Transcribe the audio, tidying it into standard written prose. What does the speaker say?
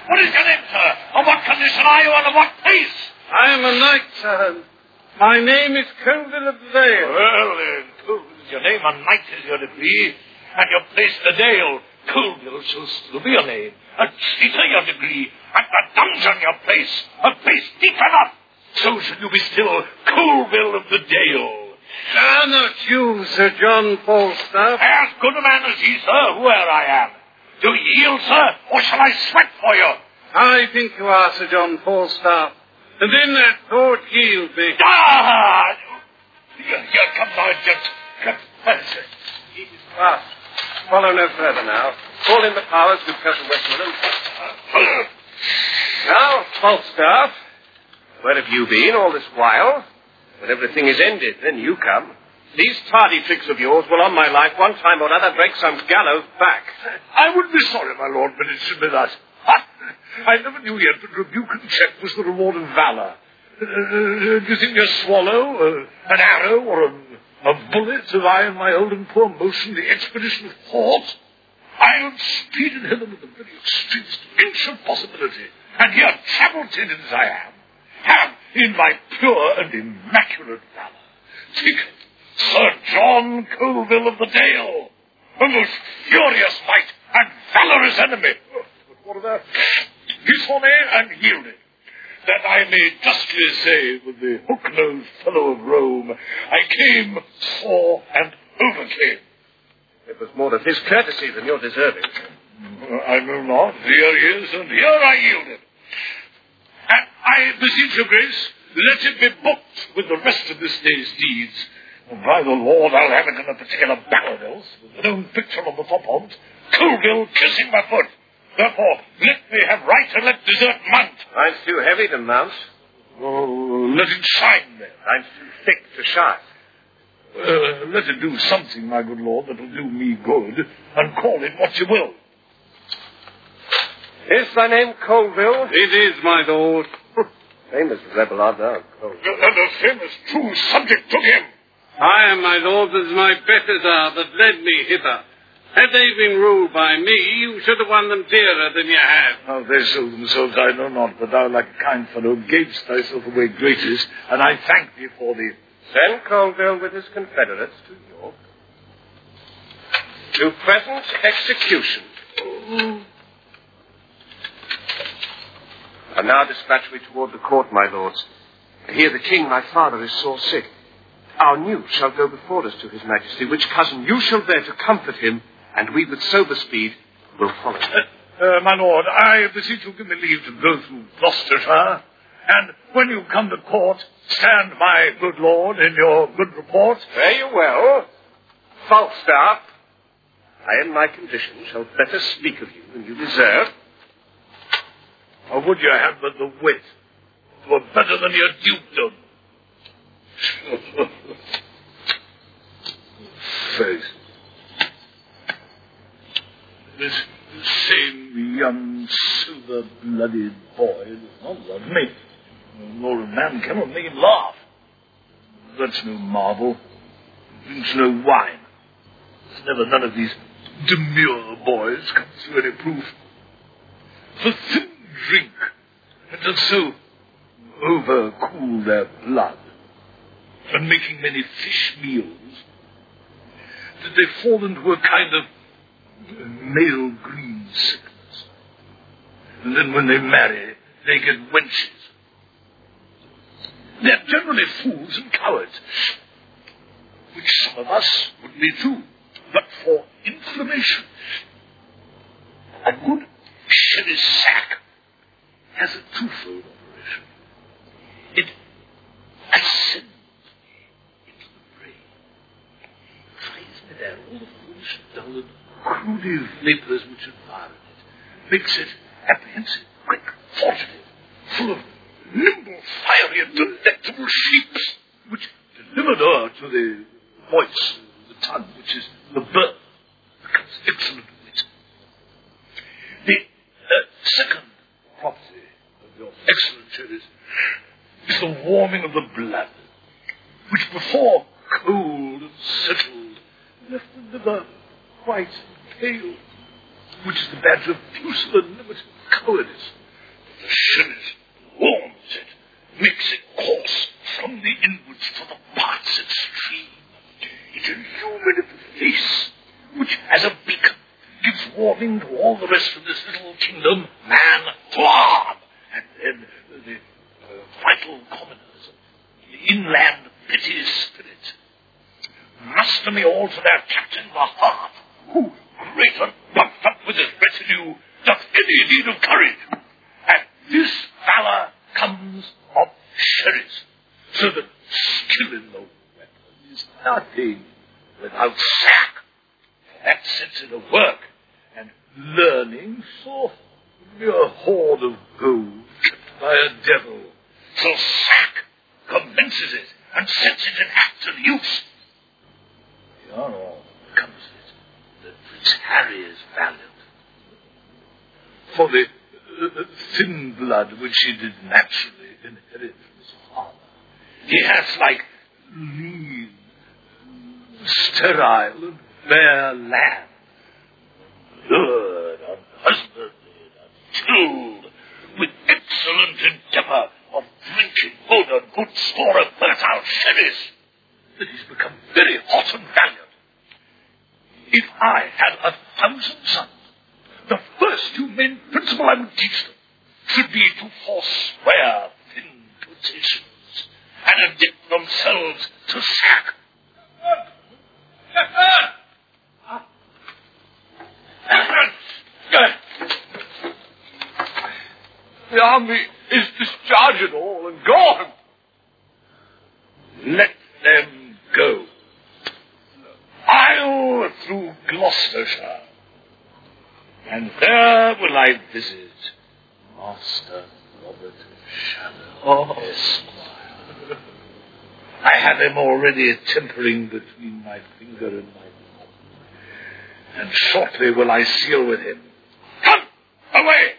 What is your name, sir? Of what condition are you and of what place? I am a knight, sir. My name is Colville of the Dale. Well, Colville is your name, a knight is your degree, and your place the Dale. Colville shall still be your name, a cheater your degree, and the dungeon your place, a place deep enough. So shall you be still Colville of the Dale. Are not you, Sir John Falstaff? As good a man as he, sir, where I am. Do you yield, sir, or shall I sweat for you? I think you are, Sir John Falstaff. And in that thought yield me. Ah! Here comes our judge. He is fast. Follow no further now. Call in the powers, good Cousin Westmoreland. Now, Falstaff, where have you been all this while? When everything is ended, then you come. These tardy tricks of yours will, on my life, one time or other, break some gallows back. I would be sorry, my lord, but it should be thus. I never knew yet that rebuke and check was the reward of valor. Do you think a swallow, an arrow, or a bullet have I in my old and poor motion the expedition of thought? I have speeded hither with the very extremest inch of possibility, and here, travel-tended as I am, have, in my pure and immaculate valor, taken Sir John Colville of the Dale, a most furious knight and valorous enemy. But what of that? He saw me and yielded, that I may justly say with the hook-nosed fellow of Rome, I came, saw, and overcame. It was more of his courtesy than your deserving. I know not. Here he is, and here I yielded. And I beseech your grace, let it be booked with the rest of this day's deeds. And by the Lord, I'll have it in a particular ballad else, with an own picture on the top of it, Colville kissing my foot. Therefore, let me have right and let desert mount. Mine's too heavy to mount. Oh, let it shine then. Mine's too thick to shine. Let it do something, my good lord, that'll do me good, and call it what you will. Is thy name Colville? It is, my lord. Famous rebel art thou, Colville. And a famous true subject took him. I am, my lord, as my betters are that led me hither. Had they been ruled by me, you should have won them dearer than you have. How they sold themselves I know not, but thou, like a kind fellow, gavest thyself away greatest, and I thank thee for thee. Send Colville with his confederates to York. To present execution. And now dispatch me toward the court, my lords. Here the king, my father, is sore sick. Our news shall go before us to his majesty, which cousin you shall bear to comfort him, and we with sober speed will follow. My lord, I beseech you give me leave to go through Gloucestershire, and when you come to court, stand my good lord in your good report. Fare you well. Falstaff, I in my condition shall better speak of you than you deserve. Or would you have but the wit? You were better than your dukedom. Faith. This same young silver-blooded boy does not love me. Nor a man cannot make him laugh. That's no marvel. Drinks no wine. There's never none of these demure boys come through any proof. For thin drink, it does so overcool their blood, and making many fish meals, that they fall into a kind of male green sickness. And then when they marry, they get wenches. They're generally fools and cowards, which some of us would be too, but for inflammation. A good sherry sack has a twofold operation. It ascends into the brain, drives me there all the foolish, dull, and crude vapors which environ it, makes it apprehensive, quick, fortunate, full of nimble, fiery, and delectable shapes, which delivered her to the voice, the tongue, which is the birth, becomes excellent wit. The second property of your excellent cherries is the warming of the blood, which before cold and settled left the liver quite pale. which is the badge of pusillanimity and cowardice. The sheriff warms it, makes it course from the inwards to the parts extreme. It illuminates the face, which as a beacon gives warning to all the rest of this little kingdom, man to arm, and then the vital commoners, the inland petty spirit. Muster me all to their captain the heart, who, greater puffed up with his retinue, doth any need of courage. And this valour comes of sheriffs, so that skill in the weapon is nothing without sack. That sets it a work, and learning soft, mere hoard of gold kept by a devil. So sack commences it, and sets it in active use. Beyond all comes it that Prince Harry is valiant. For the thin blood which he did naturally inherit from his father, he has like lean, sterile, and bare land, lured, unhusbanded, untilled, with excellent endeavour of drinking good and good store of fertile cherries, that he's become very hot and valiant. If I had 1,000 sons, the first humane principle I would teach them should be to forswear thin potations and addict themselves to sack. The army is discharged all and gone. Let them go. I'll through Gloucestershire, and there will I visit Master Robert Shallow, Esquire. I have him already tempering between my finger and my thumb, and shortly will I seal with him. Come, away!